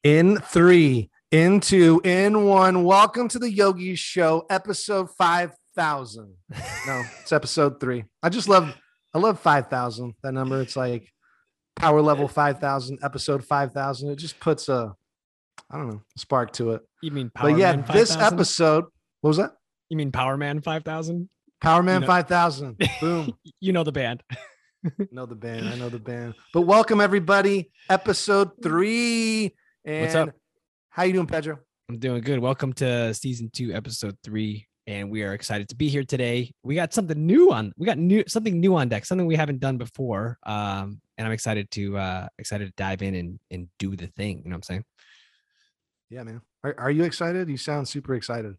In three, in two, in one. Welcome to the Yogi Show, episode 5,000. No, it's episode 3. I love 5,000. That number. It's like power level 5,000, episode 5,000. It just puts I don't know, spark to it. You mean Power But yeah, Man 5,000? this episode, what was that? You mean Power Man 5,000? Power Man 5,000. Boom. You know the band. Know the band. I know the band. But welcome everybody, episode 3. And what's up? How you doing, Pedro? I'm doing good. Welcome to season 2, episode 3, and we are excited to be here today. We got something new on. Something new on deck. Something we haven't done before. And I'm excited to dive in and do the thing. You know what I'm saying? Yeah, man. Are you excited? You sound super excited.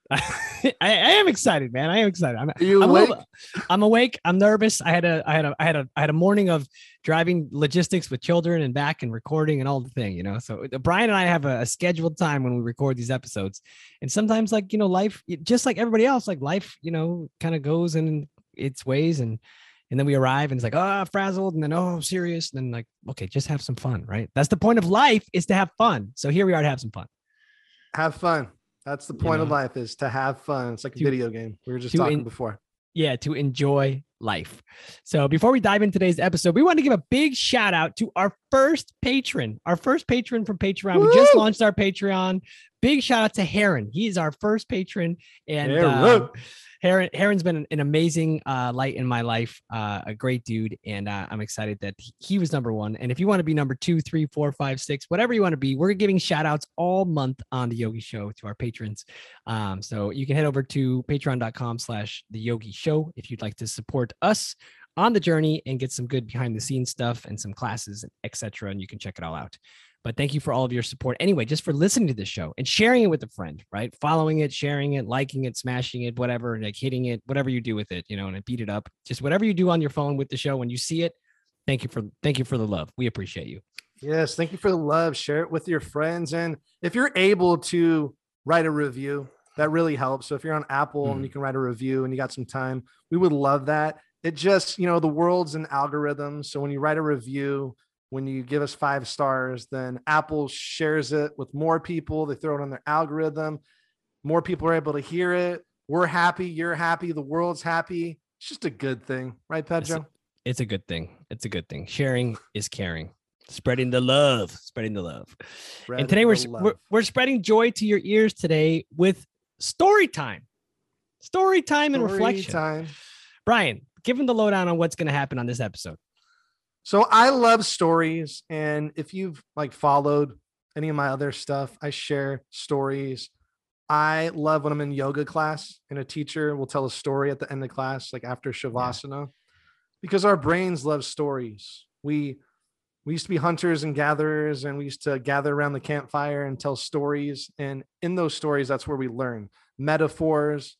I am excited, man. I am excited. Are you awake? I'm awake. I'm nervous. I had a morning of driving logistics with children and back and recording and all the thing, you know. So Brian and I have a scheduled time when we record these episodes, and sometimes, like, you know, life, just like everybody else, like life, you know, kind of goes in its ways, and then we arrive and it's like, frazzled, and then I'm serious, and then like, okay, just have some fun, right? That's the point of life, is to have fun. So here we are to have some fun. Have fun. That's the point of life, is to have fun. It's like a video game. We were just talking before. Yeah, to enjoy life. So before we dive into today's episode, we want to give a big shout out to our first patron from Patreon. Woo! We just launched our Patreon. Big shout out to Heron. He is our first patron. And Heron's been an amazing light in my life, a great dude. And I'm excited that he was number 1. And if you want to be number 2, 3, 4, 5, 6, whatever you want to be, we're giving shout outs all month on the Yogi Show to our patrons. So you can head over to patreon.com/the Yogi Show if you'd like to support us on the journey and get some good behind the scenes stuff and some classes, etc. And you can check it all out. But thank you for all of your support. Anyway, just for listening to this show and sharing it with a friend, right? Following it, sharing it, liking it, smashing it, whatever, like hitting it, whatever you do with it, you know, and beat it up. Just whatever you do on your phone with the show, when you see it, thank you for the love. We appreciate you. Yes, thank you for the love. Share it with your friends. And if you're able to write a review, that really helps. So if you're on Apple and you can write a review and you got some time, we would love that. It just, you know, the world's an algorithm. So when you write a review, when you give us 5 stars, then Apple shares it with more people. They throw it on their algorithm. More people are able to hear it. We're happy. You're happy. The world's happy. It's just a good thing. Right, Pedro? It's a good thing. It's a good thing. Sharing is caring. Spreading the love. And today we're spreading joy to your ears today with story time. Story time and reflection. Brian, give him the lowdown on what's going to happen on this episode. So I love stories, and if you've like followed any of my other stuff, I share stories. I love when I'm in yoga class and a teacher will tell a story at the end of class, like after Shavasana, because our brains love stories. We used to be hunters and gatherers, and we used to gather around the campfire and tell stories. And in those stories, that's where we learn metaphors.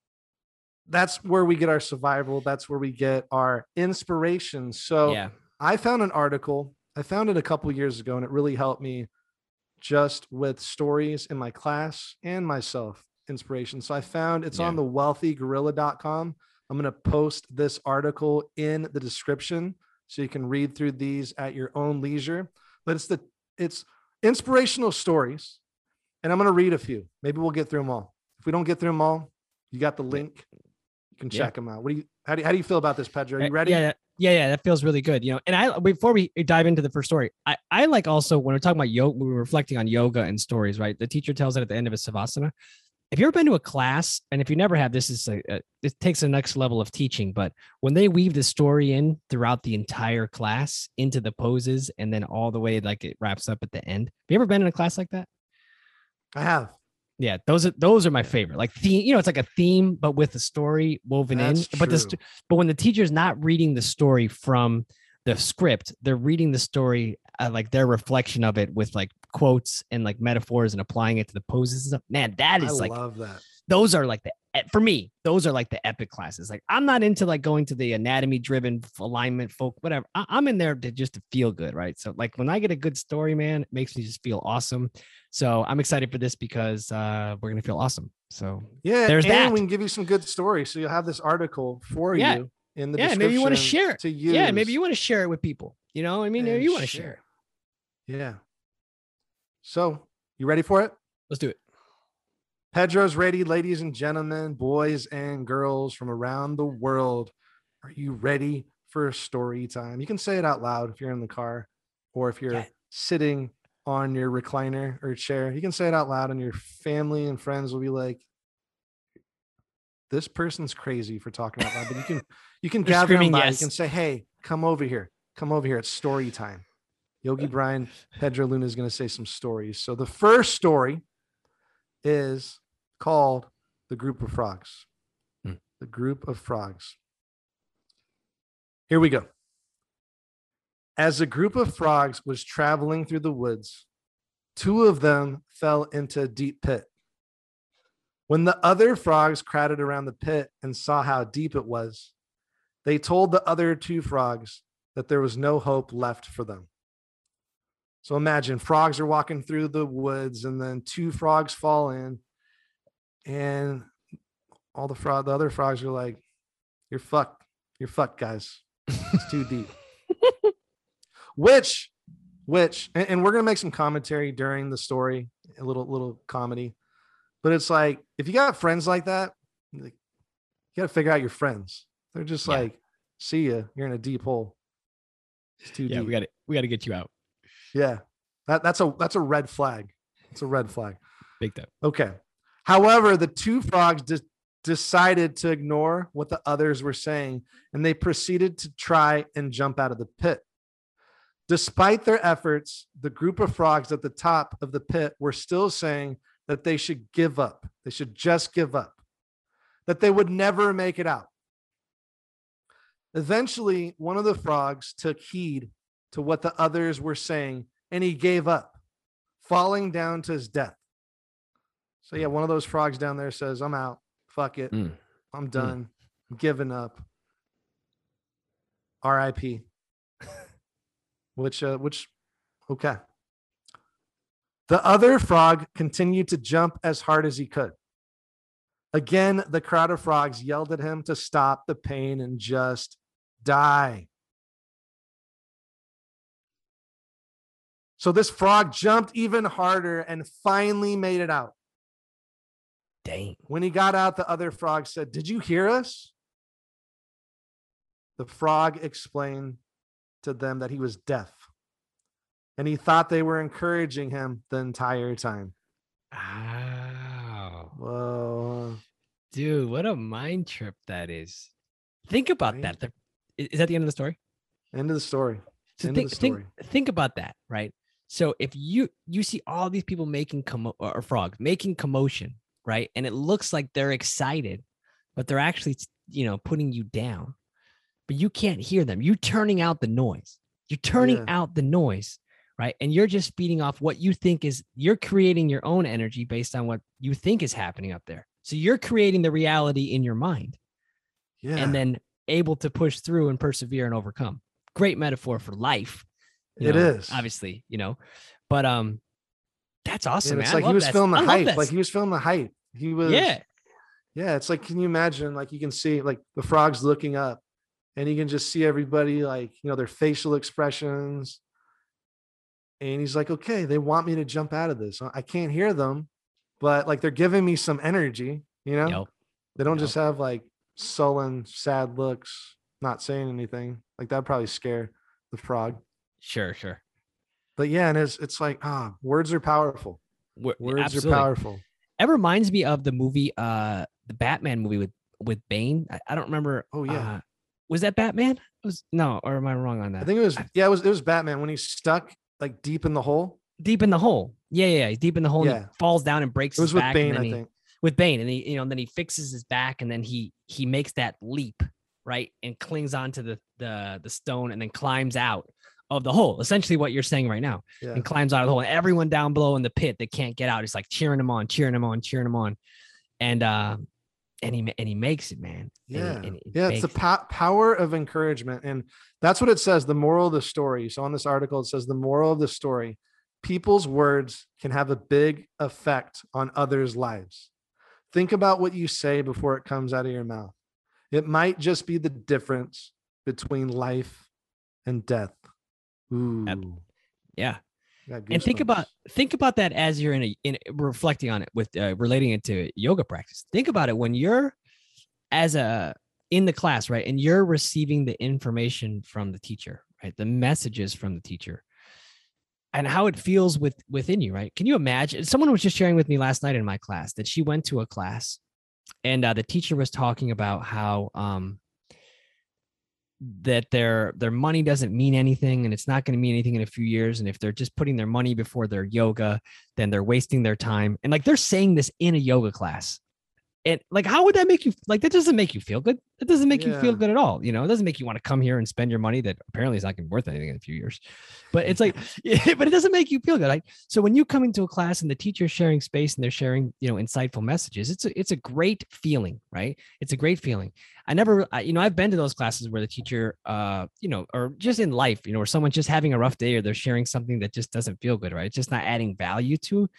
That's where we get our survival. That's where we get our inspiration. So I found an article. I found it a couple years ago, and it really helped me just with stories in my class and myself, inspiration. So I found it's on the wealthygorilla.com. I'm going to post this article in the description so you can read through these at your own leisure. But it's inspirational stories, and I'm going to read a few. Maybe we'll get through them all. If we don't get through them all, you got the link. You can check them out. How do you feel about this, Pedro? Are you ready? Yeah, that feels really good. You know, and before we dive into the first story, I like also when we're talking about yoga, we were reflecting on yoga and stories, right? The teacher tells it at the end of a Savasana. If you've ever been to a class, and if you never have, this is it takes the next level of teaching. But when they weave the story in throughout the entire class into the poses, and then all the way like it wraps up at the end. Have you ever been in a class like that? I have. Yeah, those are my favorite. Like theme, you know, it's like a theme, but with a story woven in. But but when the teacher's not reading the story from the script, they're reading the story like their reflection of it with like quotes and like metaphors and applying it to the poses and stuff. Man, I love that. Those are like for me, those are like the epic classes. Like I'm not into like going to the anatomy driven alignment folk, whatever. I'm in there just to feel good. Right. So like when I get a good story, man, it makes me just feel awesome. So I'm excited for this because we're going to feel awesome. So there's that. We can give you some good stories. So you'll have this article for you in the description. Maybe you want to share it. To use. Yeah, maybe you want to share it with people. You know, I mean, you want to share. Yeah. So, you ready for it? Let's do it. Pedro's ready, ladies and gentlemen, boys and girls from around the world. Are you ready for a story time? You can say it out loud if you're in the car or if you're sitting on your recliner or chair. You can say it out loud, and your family and friends will be like, this person's crazy for talking out loud. But you can gather them by. You can say, hey, come over here. Come over here. It's story time. Yogi Brian, Pedro Luna is going to say some stories. So the first story is called The Group of Frogs. The Group of Frogs. Here we go. As a group of frogs was traveling through the woods, two of them fell into a deep pit. When the other frogs crowded around the pit and saw how deep it was, they told the other two frogs that there was no hope left for them. So imagine frogs are walking through the woods, and then two frogs fall in, and the other frogs are like, "You're fucked. You're fucked, guys. It's too deep." Which, and we're gonna make some commentary during the story, a little comedy, but it's like if you got friends like that, you gotta figure out your friends. They're just like, "See ya. You're in a deep hole. It's too deep. We got to get you out." Yeah, that's a red flag. It's a red flag. Big time. Okay. However, the two frogs decided to ignore what the others were saying, and they proceeded to try and jump out of the pit. Despite their efforts, the group of frogs at the top of the pit were still saying that they should give up. They should just give up, that they would never make it out. Eventually, one of the frogs took heed to what the others were saying, and he gave up, falling down to his death. So yeah, one of those frogs down there says, "I'm out. Fuck it. I'm done. I'm giving up. R.I.P." Which, okay. The other frog continued to jump as hard as he could. Again, the crowd of frogs yelled at him to stop the pain and just die. So this frog jumped even harder and finally made it out. Dang. When he got out, the other frog said, "Did you hear us?" The frog explained to them that he was deaf, and he thought they were encouraging him the entire time. Wow. Whoa. Dude, what a mind trip that is. Think about that. Is that the end of the story? End of the story. So think about that, right? So if you see all these people making frogs making commotion, right? And it looks like they're excited, but they're actually, putting you down. But you can't hear them. You're turning out the noise. You're turning out the noise, right? And you're just feeding off what you think you're creating your own energy based on what you think is happening up there. So you're creating the reality in your mind. Yeah. And then able to push through and persevere and overcome. Great metaphor for life. It is. Obviously, but that's awesome. It's like he was feeling the hype. Like he was feeling the hype. He was. Yeah. Yeah. It's like, can you imagine? Like you can see like the frogs looking up, and you can just see everybody like, their facial expressions. And he's like, okay, they want me to jump out of this. I can't hear them, but like they're giving me some energy, They don't just have like sullen, sad looks, not saying anything. Like that'd probably scare the frog. Sure. But yeah, and it's like, words are powerful. Words absolutely. are powerful. It reminds me of the movie, the Batman movie with Bane. I don't remember. Oh yeah. Was that Batman? Or am I wrong on that? I think it was. Yeah, it was Batman when he's stuck like deep in the hole. Deep in the hole. Yeah. He's deep in the hole. And he falls down and breaks his back. It was with Bane, I think. With Bane, and and then he fixes his back, and then he makes that leap, right, and clings onto the stone, and then climbs out of the hole. Essentially, what you're saying right now, and climbs out of the hole. And everyone down below in the pit that can't get out is like cheering him on, and he makes it, man. Yeah. It's the power of encouragement. And that's what it says. The moral of the story. So on this article, it says the moral of the story, people's words can have a big effect on others' lives. Think about what you say before it comes out of your mouth. It might just be the difference between life and death. Ooh. Yeah. I got And goosebumps. think about that as you're in reflecting on it with relating it to yoga practice. Think about it when you're as a in the class, right? And you're receiving the information from the teacher, right? The messages from the teacher and how it feels within you, right? Can you imagine? Someone was just sharing with me last night in my class that she went to a class and the teacher was talking about how that their money doesn't mean anything and it's not going to mean anything in a few years, and if they're just putting their money before their yoga, then they're wasting their time. And like they're saying this in a yoga class. And like, how would that make you? Like, that doesn't make you feel good. It doesn't make you feel good at all. You know, it doesn't make you want to come here and spend your money that apparently is not going to be worth anything in a few years. But it's like, but it doesn't make you feel good. Like, so when you come into a class and the teacher's sharing space and they're sharing, insightful messages, it's a great feeling, right? It's a great feeling. I've been to those classes where the teacher, or just in life, where someone's just having a rough day or they're sharing something that just doesn't feel good, right? It's just not adding value to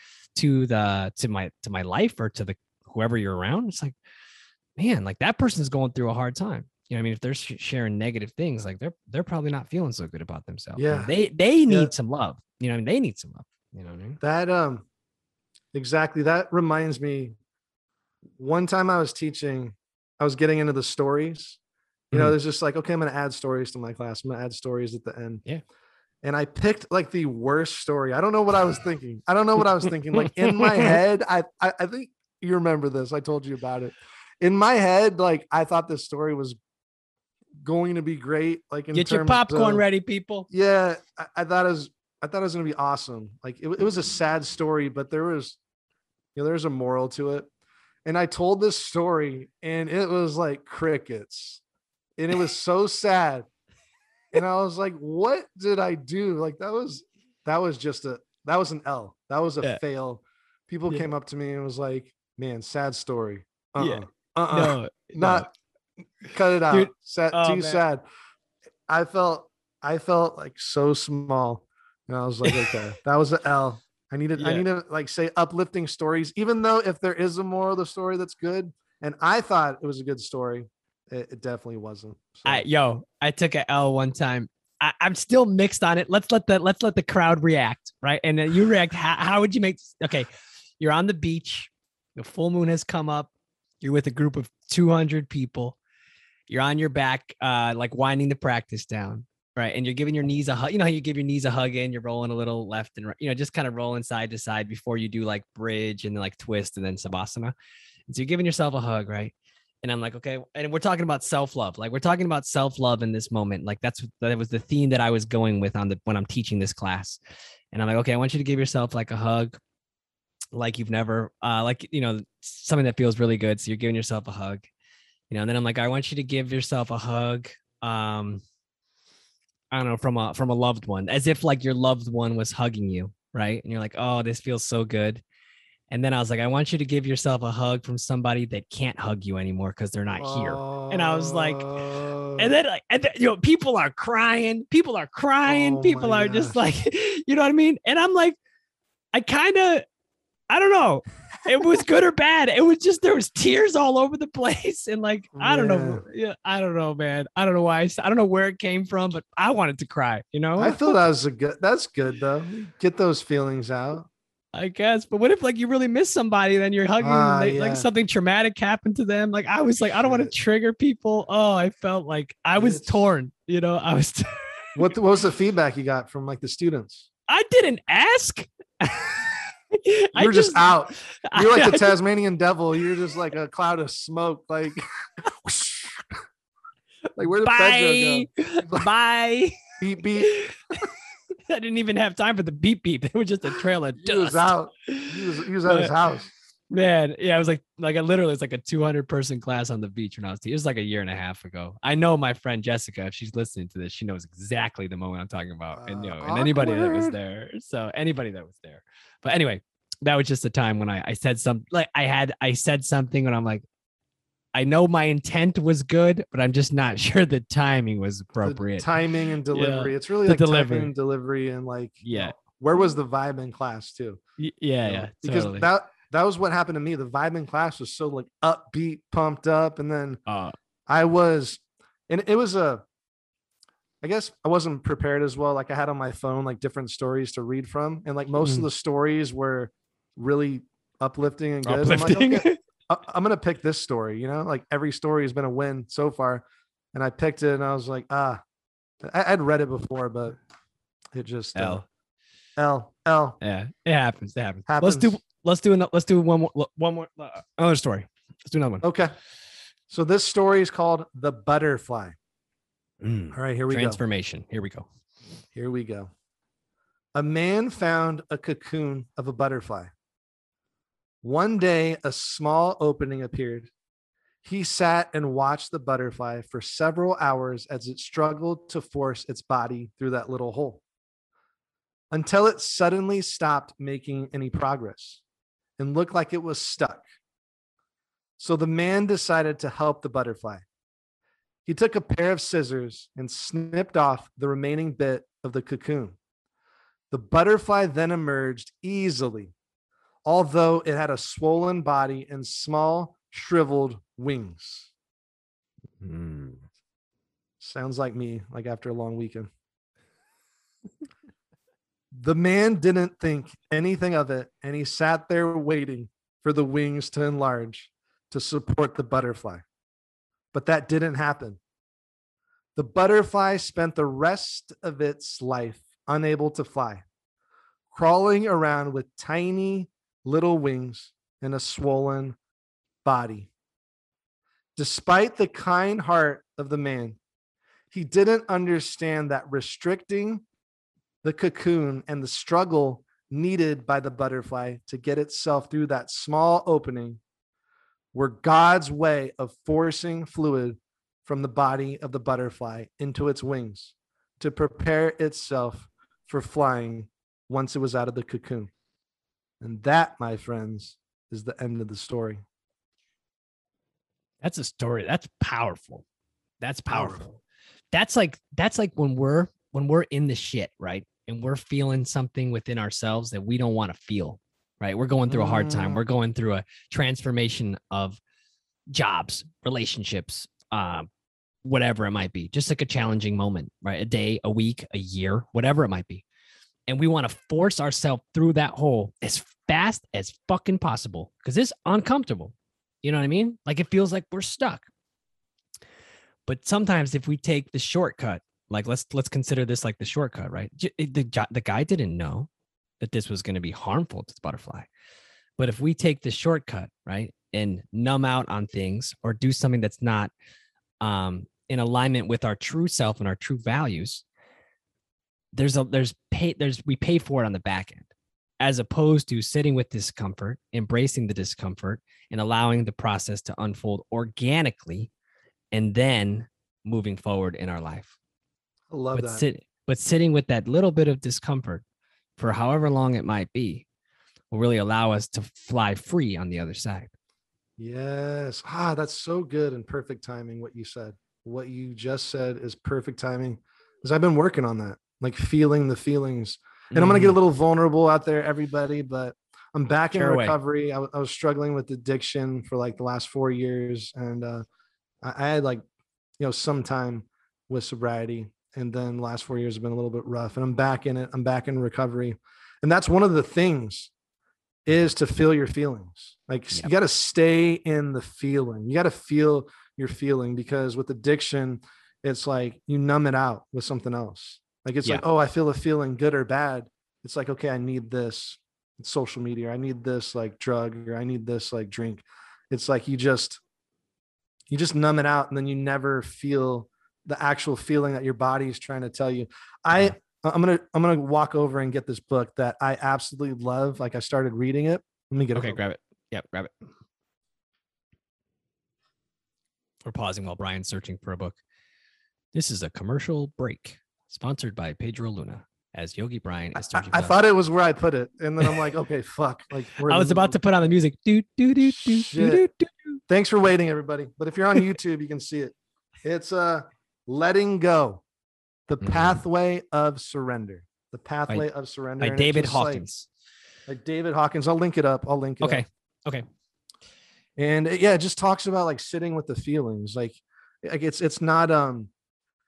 my life or to the whoever you're around. It's like, man, like that person's going through a hard time. I mean, if they're sharing negative things, like they're probably not feeling so good about themselves. Yeah. They need some love. They need some love. You know what I mean? That exactly. That reminds me, one time I was teaching, I was getting into the stories. There's just like, okay, I'm gonna add stories to my class. I'm gonna add stories at the end. Yeah. And I picked like the worst story. I don't know what I was thinking. Like in my head, I think you remember this. I told you about it. In my head, like I thought this story was going to be great. Like get your popcorn ready, people. Yeah, I thought it was going to be awesome. Like it was a sad story, but there was a moral to it. And I told this story, and it was like crickets, and it was so sad. And I was like, "What did I do?" Like that was an L. That was a fail. People came up to me and was like, "Man, sad story. No, cut it out. Dude, Sad, too sad." I felt like so small, and I was like, "Okay, that was an L." I need to like say uplifting stories, even though if there is a moral of the story that's good, and I thought it was a good story, it definitely wasn't. So. I took an L one time. I'm still mixed on it. Let's let the crowd react, right? And then you react. How would you make? Okay, you're on the beach. The full moon has come up. You're with a group of 200 people. You're on your back, like winding the practice down, right? And you're giving your knees a hug. You know how you give your knees a hug in? You're rolling a little left and right, just kind of rolling side to side before you do like bridge and then like twist and then savasana. And so you're giving yourself a hug, right? And I'm like, okay. And we're talking about self-love. Like we're talking about self-love in this moment. Like that was the theme that I was going with when I'm teaching this class. And I'm like, okay, I want you to give yourself like a hug, like you've never, something that feels really good. So you're giving yourself a hug, and then I'm like, I want you to give yourself a hug. I don't know, from a loved one, as if like your loved one was hugging you. Right. And you're like, oh, this feels so good. And then I was like, I want you to give yourself a hug from somebody that can't hug you anymore because they're not here. And I was like, and then people are crying. People are crying. People are just like, you know what I mean? And I'm like, I don't know. It was good or bad. It was just, there was tears all over the place. And like, I don't know. Yeah, I don't know, man. I don't know why. I don't know where it came from, but I wanted to cry, I feel that's good though. Get those feelings out. I guess. But what if like you really miss somebody, then you're hugging like something traumatic happened to them? Like I was like, I don't want to trigger people. Oh, I felt like I was torn, I was. What was the feedback you got from like the students? I didn't ask. You're just out. You're like the Tasmanian devil. You're just like a cloud of smoke. Like, like where did Pedro go? Bye. Beep beep. I didn't even have time for the beep beep. It was just a trail of dust. He was out. He was at his house. Man, yeah, it was like it's like a 200-person class on the beach when I was. It was like a year and a half ago. I know my friend Jessica, if she's listening to this, she knows exactly the moment I'm talking about, and and anybody that was there. So anybody that was there. But anyway, that was just a time when I said something. Like I said something, and I'm like, I know my intent was good, but I'm just not sure the timing was appropriate. The timing and delivery. Yeah. It's really like timing and delivery, and like where was the vibe in class too? Yeah, because totally. That was what happened to me. The vibe in class was so like upbeat, pumped up. And then I was, and it was I guess I wasn't prepared as well. Like I had on my phone like different stories to read from, and like most of the stories were really uplifting and good. I'm like, Uplifting. okay, I'm gonna pick this story. Like every story has been a win so far, and I picked it, and I was like, I'd read it before, but it just L Yeah, it happens. It happens. happens. Let's do one more another story. Let's do another one. Okay, so this story is called The Butterfly. All right, here we go. Transformation. Here we go. Here we go. A man found a cocoon of a butterfly. One day, a small opening appeared. He sat and watched the butterfly for several hours as it struggled to force its body through that little hole until it suddenly stopped making any progress and looked like it was stuck. So the man decided to help the butterfly. He took a pair of scissors and snipped off the remaining bit of the cocoon. The butterfly then emerged easily, although it had a swollen body and small, shriveled wings. Sounds like me, like after a long weekend. The man didn't think anything of it, and he sat there waiting for the wings to enlarge to support the butterfly. But that didn't happen. The butterfly spent the rest of its life unable to fly, crawling around with tiny little wings and a swollen body. Despite the kind heart of the man, he didn't understand that restricting the cocoon and the struggle needed by the butterfly to get itself through that small opening were God's way of forcing fluid from the body of the butterfly into its wings to prepare itself for flying once it was out of the cocoon. And that, my friends, is the end of the story. That's a story. That's powerful. That's powerful. That's like when we're in the shit, right? And we're feeling something within ourselves that we don't want to feel, right? We're going through a hard time. We're going through a transformation of jobs, relationships, whatever it might be, just like a challenging moment, right? A day, a week, a year, whatever it might be. And we want to force ourselves through that hole as fast as fucking possible because it's uncomfortable. You know what I mean? Like it feels like we're stuck. But sometimes if we take the shortcut, like let's consider this like the shortcut, right? The guy didn't know that this was going to be harmful to the butterfly. But if we take the shortcut, right, and numb out on things or do something that's not in alignment with our true self and our true values, we pay for it on the back end, as opposed to sitting with discomfort, embracing the discomfort, and allowing the process to unfold organically, and then moving forward in our life. I love that. But sitting with that little bit of discomfort for however long it might be will really allow us to fly free on the other side. Yes. That's so good and perfect timing. What you said, what you just said is perfect timing because I've been working on that, like feeling the feelings. And I'm going to get a little vulnerable out there, everybody, but I'm back in recovery. I was struggling with addiction for like the last 4 years. And I had like, some time with sobriety. And then the last 4 years have been a little bit rough, and I'm back in it. I'm back in recovery. And that's one of the things is to feel your feelings. Like you got to stay in the feeling. You got to feel your feeling, because with addiction, it's like you numb it out with something else. Like it's like, oh, I feel a feeling, good or bad. It's like, okay, I need this social media. Or I need this like drug, or I need this like drink. It's like you just numb it out, and then you never feel the actual feeling that your body is trying to tell you. I'm gonna walk over and get this book that I absolutely love. Like I started reading it. Let me get it. Okay, grab it. Yep, grab it. We're pausing while Brian's searching for a book. This is a commercial break sponsored by Pedro Luna, as Yogi Brian is searching. I thought it was where I put it, and then I'm like, okay, fuck. Like I was about to put on the music. Thanks for waiting, everybody. But if you're on YouTube, you can see it. It's Letting Go, The Pathway of Surrender. The Pathway of Surrender. By David Hawkins. Like David Hawkins. I'll link it up. Okay. And it just talks about like sitting with the feelings. Like it's not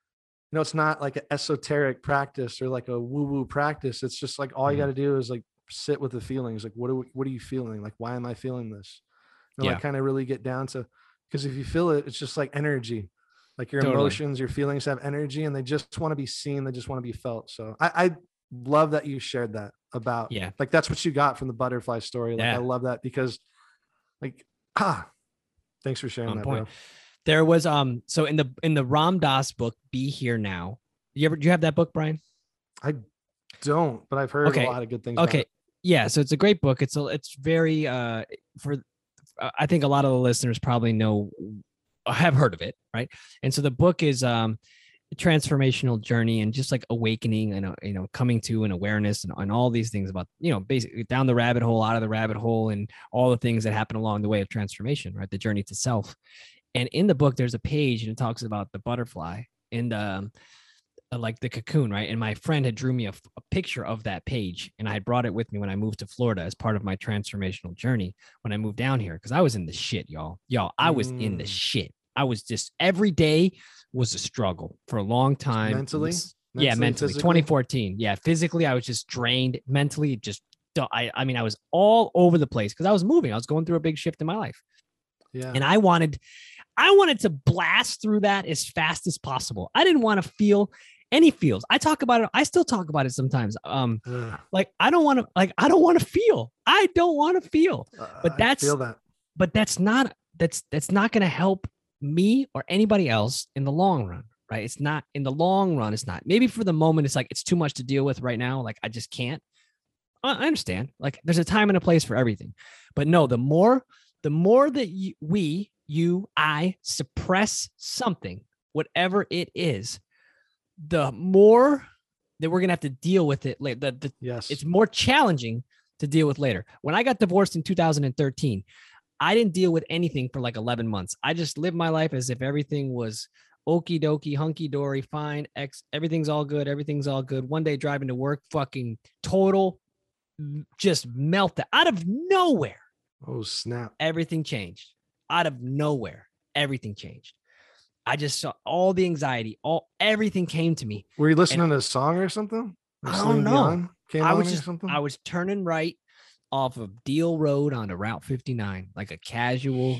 it's not like an esoteric practice or like a woo-woo practice. It's just like all you got to do is like sit with the feelings. Like, what are you feeling? Like, why am I feeling this? And like Yeah, kind of really get down to, because if you feel it, it's just like energy. Like your totally. emotions, your feelings have energy and they just want to be seen. They just want to be felt. So I love that you shared that about, Yeah. like, that's what you got from the butterfly story. Like, I Yeah. love that because like, thanks for sharing On that, point. bro. There was so in the Ram Dass book, Be Here Now. Do you have that book, Brian? I don't, but I've heard a Okay. lot of good things about Okay. it. Yeah, so it's a great book. It's very for I think a lot of the listeners probably know, have heard of it, right? And so the book is a transformational journey and just like awakening and coming to an awareness and all these things about, basically down the rabbit hole, out of the rabbit hole, and all the things that happen along the way of transformation, right? The journey to self. And in the book, there's a page and it talks about the butterfly and like the cocoon, right? And my friend had drew me a picture of that page, and I had brought it with me when I moved to Florida as part of my transformational journey when I moved down here, because I was in the shit, y'all. I was in the shit. I was just, every day was a struggle for a long time. Mentally, Yeah, mentally. physically. 2014. Yeah, physically, I was just drained. Mentally, just I mean, I was all over the place because I was moving. I was going through a big shift in my life, Yeah. and I wanted to blast through that as fast as possible. I didn't want to feel any feels. I talk about it. I still talk about it sometimes. Like I don't want to feel. I don't want to feel. But I feel that. But that's not going to help me or anybody else in the long run, right? It's not in the long run. It's not. Maybe for the moment, it's like it's too much to deal with right now. Like I just can't. I understand. Like there's a time and a place for everything. But no, the more that I suppress something, whatever it is, the more that we're gonna have to deal with it later. Yes. It's more challenging to deal with later. When I got divorced in 2013, I didn't deal with anything for like 11 months. I just lived my life as if everything was okie dokie, hunky dory, fine. Everything's all good. Everything's all good. One day driving to work, fucking total, just melted out of nowhere. Oh, snap. Everything changed out of nowhere. Everything changed. I just saw all the anxiety, everything came to me. Were you listening to a song or something? I don't know. I was turning right off of Deal Road onto Route 59, like a casual,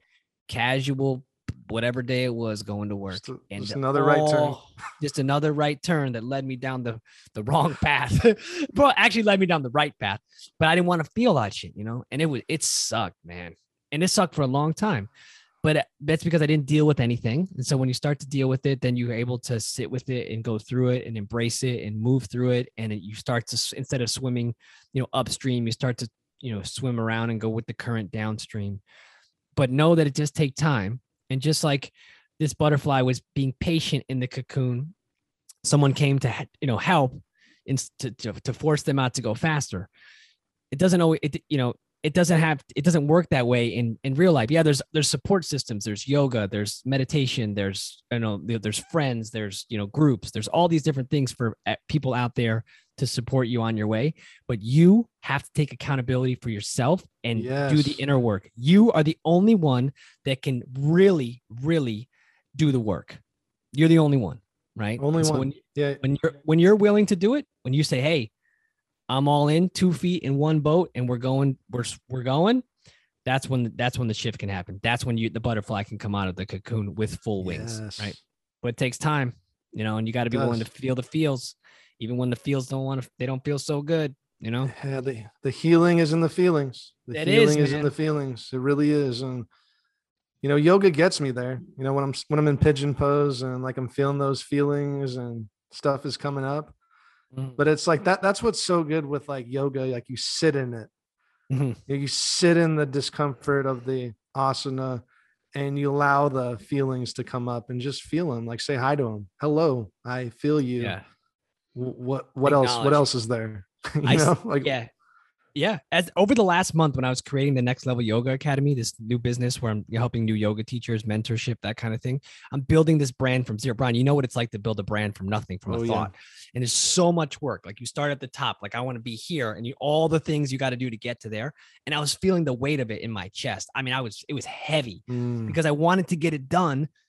whatever day it was, going to work. Just another right turn. Just another right turn that led me down the wrong path. Well, actually led me down the right path, but I didn't want to feel that shit, and it sucked, man. And it sucked for a long time. But that's because I didn't deal with anything. And so when you start to deal with it, then you're able to sit with it and go through it and embrace it and move through it. And you start to, instead of swimming, upstream, you start to, swim around and go with the current downstream. But know that it just takes time. And just like this butterfly was being patient in the cocoon, someone came to, help to force them out to go faster. It doesn't always, it doesn't work that way in real life. Yeah, there's support systems, there's yoga, there's meditation, there's there's friends, there's groups, there's all these different things for people out there to support you on your way. But you have to take accountability for yourself and do the inner work. You are the only one that can really, really do the work. You're the only one, right? Only one. When you're willing to do it, when you say, hey, I'm all in, 2 feet in one boat, and we're going. That's when the shift can happen. That's when the butterfly can come out of the cocoon with full wings, right? But it takes time, and you got to be willing to feel the feels, even when the feels they don't feel so good, Yeah, the healing is in the feelings. The healing is in the feelings. It really is, and yoga gets me there. When I'm in pigeon pose and like I'm feeling those feelings and stuff is coming up. But it's like that's what's so good with like yoga. Like you sit in it, you sit in the discomfort of the asana and you allow the feelings to come up and just feel them. Like say hi to them. Hello, I feel you. Yeah. What else is there? Yeah. As over the last month, when I was creating the Next Level Yoga Academy, this new business where I'm helping new yoga teachers, mentorship, that kind of thing, I'm building this brand from zero. Brian, you know what it's like to build a brand from nothing, from a thought. And there's so much work. Like you start at the top, like I want to be here, and all the things you got to do to get to there. And I was feeling the weight of it in my chest. I mean, it was heavy because I wanted to get it done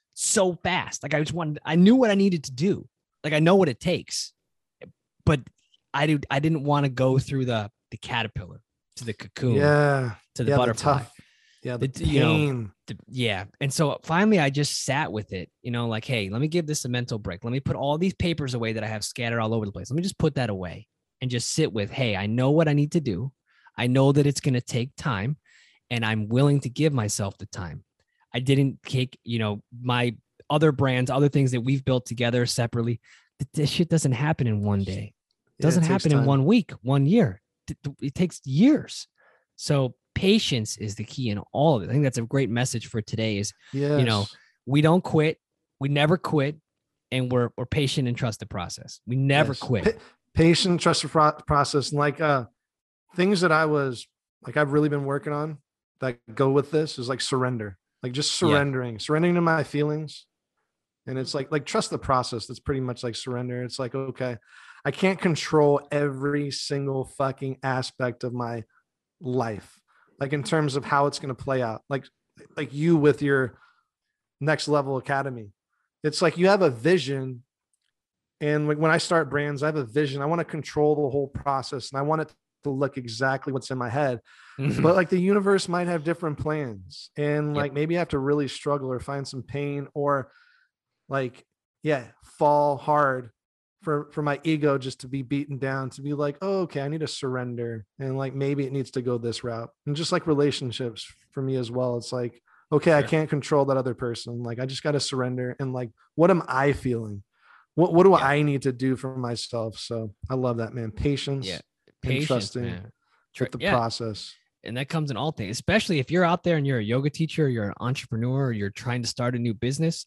so fast. Like I knew what I needed to do. Like I know what it takes, but I didn't want to go through the caterpillar to the cocoon to the butterfly. The pain. Yeah. And so finally I just sat with it, like, hey, let me give this a mental break. Let me put all these papers away that I have scattered all over the place. Let me just put that away and just sit with, hey, I know what I need to do. I know that it's going to take time and I'm willing to give myself the time. I didn't take, my other brands, other things that we've built together separately. This shit doesn't happen in one day. It doesn't happen in 1 week, 1 year. It takes years. So patience is the key in all of it. I think that's a great message for today is, we don't quit. We never quit. And we're patient and trust the process. We never quit. Patient, trust the process. And like things that I've really been working on that go with this is like surrender, like just surrendering to my feelings. And it's like trust the process. That's pretty much like surrender. It's like, okay, I can't control every single fucking aspect of my life. Like in terms of how it's going to play out, like you with your Next Level Academy, it's like you have a vision. And like when I start brands, I have a vision. I want to control the whole process and I want it to look exactly what's in my head. But like the universe might have different plans and like maybe I have to really struggle or find some pain or like, fall hard for my ego just to be beaten down, to be like, oh, okay, I need to surrender. And like, maybe it needs to go this route. And just like relationships for me as well. It's like, okay, I can't control that other person. Like, I just got to surrender. And like, what am I feeling? What do I need to do for myself? So I love that, man. Patience and trusting with the process. And that comes in all things, especially if you're out there and you're a yoga teacher, you're an entrepreneur, or you're trying to start a new business.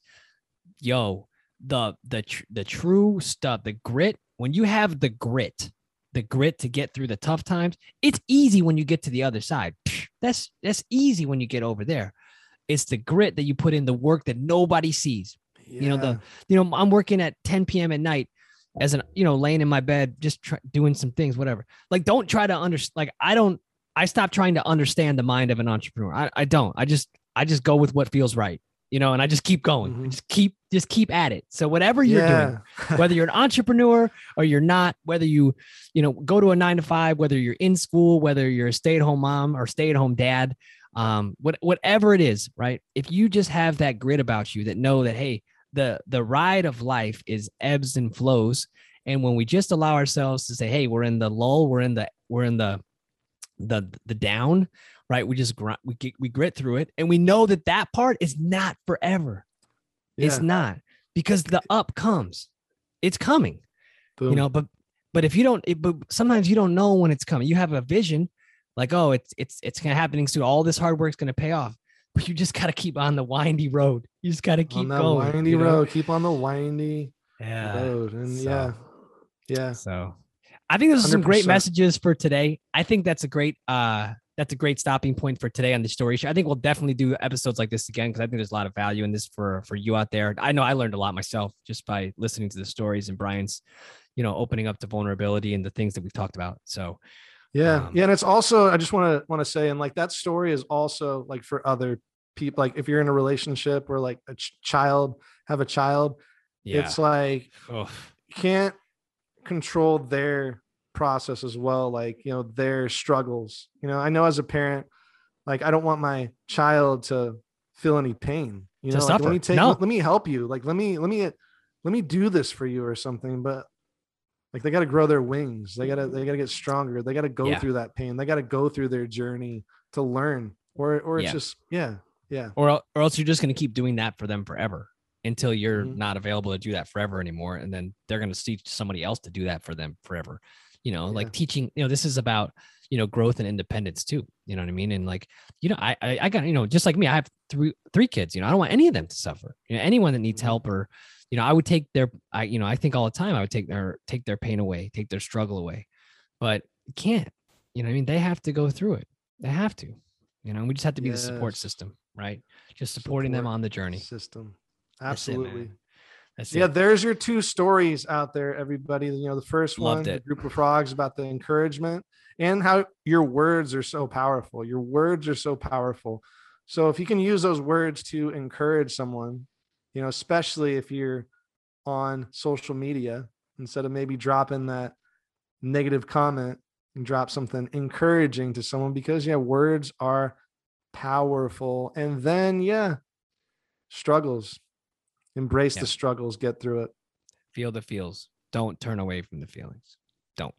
The true stuff, the grit, when you have the grit to get through the tough times, it's easy when you get to the other side. That's easy when you get over there. It's the grit that you put in, the work that nobody sees. I'm working at 10 p.m. at night as laying in my bed, just doing some things, whatever. Like, don't try to understand. Like, I stopped trying to understand the mind of an entrepreneur. I don't, I just go with what feels right. And I just keep going, just keep at it. So whatever you're doing, whether you're an entrepreneur or you're not, whether you go to a 9-to-5, whether you're in school, whether you're a stay-at-home mom or stay-at-home dad, whatever it is, right? If you just have that grit about you that know that, hey, the ride of life is ebbs and flows. And when we just allow ourselves to say, hey, we're in the lull, we're in the down, right? We just we grit through it, and we know that part is not forever. It's not, because the up comes, it's coming. Boom. But if you don't, but sometimes you don't know when it's coming. You have a vision, like, oh, it's gonna happening soon. All this hard work's gonna pay off, but you just gotta keep on the windy road. You just gotta keep going. Windy road. Keep on the windy road, and So I think those are some great messages for today. I think that's a great stopping point for today on the story show. I think we'll definitely do episodes like this again, because I think there's a lot of value in this for you out there. I know I learned a lot myself just by listening to the stories and Brian's, opening up to vulnerability and the things that we've talked about. So and it's also, I just want to say, and like that story is also like for other people, like if you're in a relationship or like a have a child, it's like you can't control their process as well, like their struggles. I know as a parent, like I don't want my child to feel any pain, like, let me help you, like let me do this for you or something, but like they got to grow their wings, they got to get stronger, they got to go through that pain, they got to go through their journey to learn, or it's just or else you're just going to keep doing that for them forever until you're not available to do that forever anymore, and then they're going to teach somebody else to do that for them forever. Like teaching, this is about, growth and independence too. You know what I mean? And like, I got, just like me, I have three kids, I don't want any of them to suffer. Anyone that needs help, or, I would take I think all the time I would take their pain away, take their struggle away, but you can't, they have to go through it. They have to, we just have to be the support system, right? Just supporting them on the journey. System. Absolutely. That's it. There's your two stories out there, everybody. The first one, the Group of Frogs, about the encouragement and how your words are so powerful. Your words are so powerful. So if you can use those words to encourage someone, especially if you're on social media, instead of maybe dropping that negative comment and drop something encouraging to someone, because words are powerful. And then struggles, embrace the Yeah. struggles, get through it. Feel the feels. Don't turn away from the feelings. Don't.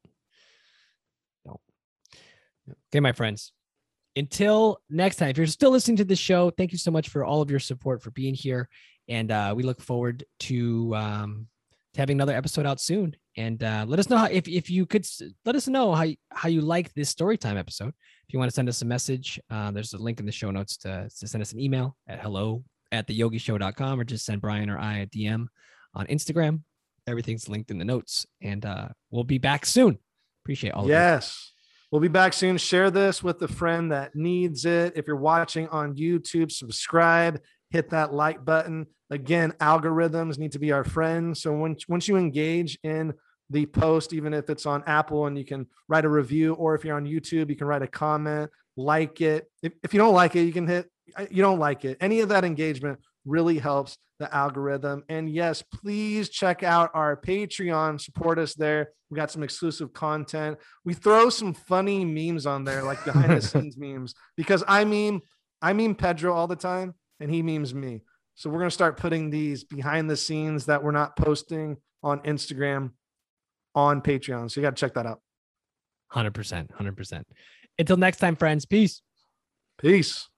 Okay, my friends. Until next time, if you're still listening to the show, thank you so much for all of your support, for being here. And we look forward to having another episode out soon. And let us know if you could let us know how you like this story time episode. If you want to send us a message, there's a link in the show notes to send us an email at hello@theyogishow.com, or just send Brian or I a DM on Instagram. Everything's linked in the notes, and we'll be back soon. Appreciate all of you. Yes. We'll be back soon. Share this with a friend that needs it. If you're watching on YouTube, subscribe, hit that like button. Again, algorithms need to be our friends. So once you engage in the post, even if it's on Apple, and you can write a review, or if you're on YouTube, you can write a comment, like it. If you don't like it, you can hit, you don't like it. Any of that engagement really helps the algorithm. And yes, please check out our Patreon. Support us there. We got some exclusive content. We throw some funny memes on there, like behind the scenes memes, because I meme Pedro all the time, and he memes me. So we're going to start putting these behind the scenes that we're not posting on Instagram on Patreon. So you got to check that out. 100%. Until next time, friends. Peace. Peace.